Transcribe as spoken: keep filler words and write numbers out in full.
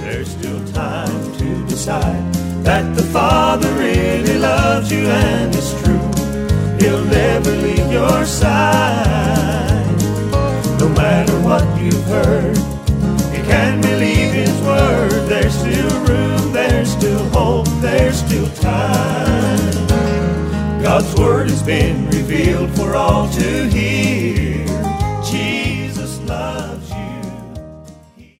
There's still time to decide that the Father really loves you and is true. He'll never leave your side. No matter what you've heard, you can believe His word. There's still room, there's still hope, there's still time. God's word has been revealed for all to hear.